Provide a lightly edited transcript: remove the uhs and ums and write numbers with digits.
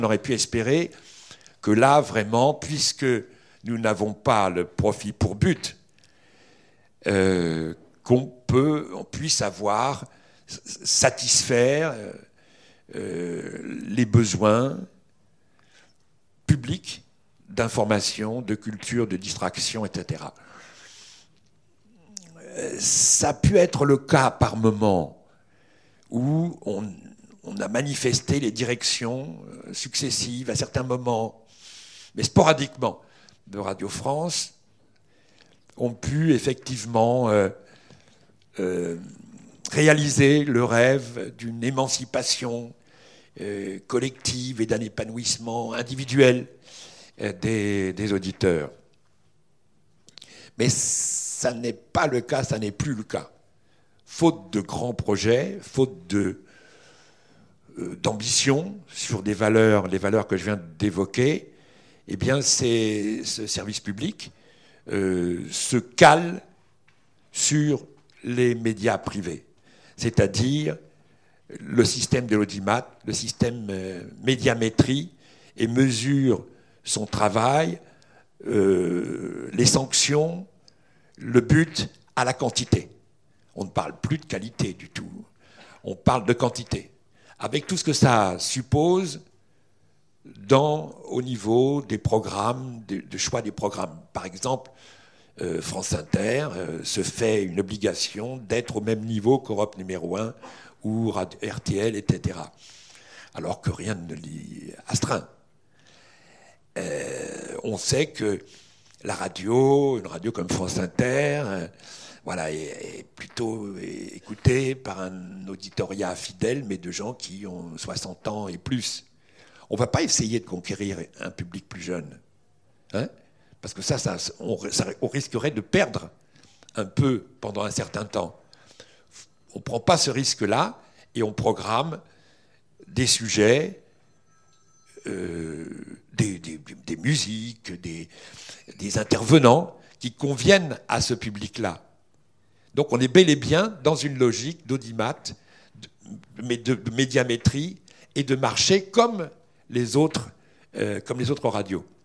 On aurait pu espérer que là, vraiment, puisque nous n'avons pas le profit pour but, qu'on puisse satisfaire les besoins publics d'information, de culture, de distraction, etc. Ça a pu être le cas par moments où on a manifesté les directions successives à certains moments, mais sporadiquement, de Radio France, ont pu effectivement réaliser le rêve d'une émancipation collective et d'un épanouissement individuel des auditeurs. Mais ça n'est pas le cas, ça n'est plus le cas. Faute de grands projets, faute d'ambition sur les valeurs que je viens d'évoquer, eh bien ce service public se cale sur les médias privés, c'est-à-dire le système de l'audimat, le système médiamétrie, et mesure son travail, les sanctions, le but à la quantité. On ne parle plus de qualité du tout, on parle de quantité, avec tout ce que ça suppose au niveau des programmes, de choix des programmes. Par exemple, France Inter se fait une obligation d'être au même niveau qu'Europe numéro 1 ou RTL, etc. Alors que rien ne l'y astreint. On sait que une radio comme France Inter, est plutôt écoutée par un auditorat fidèle, mais de gens qui ont 60 ans et plus. On ne va pas essayer de conquérir un public plus jeune, hein, parce que on risquerait de perdre un peu pendant un certain temps. On ne prend pas ce risque-là et on programme des sujets, des musiques, des intervenants qui conviennent à ce public-là. Donc on est bel et bien dans une logique d'audimat, de médiamétrie et de marché comme les autres radios.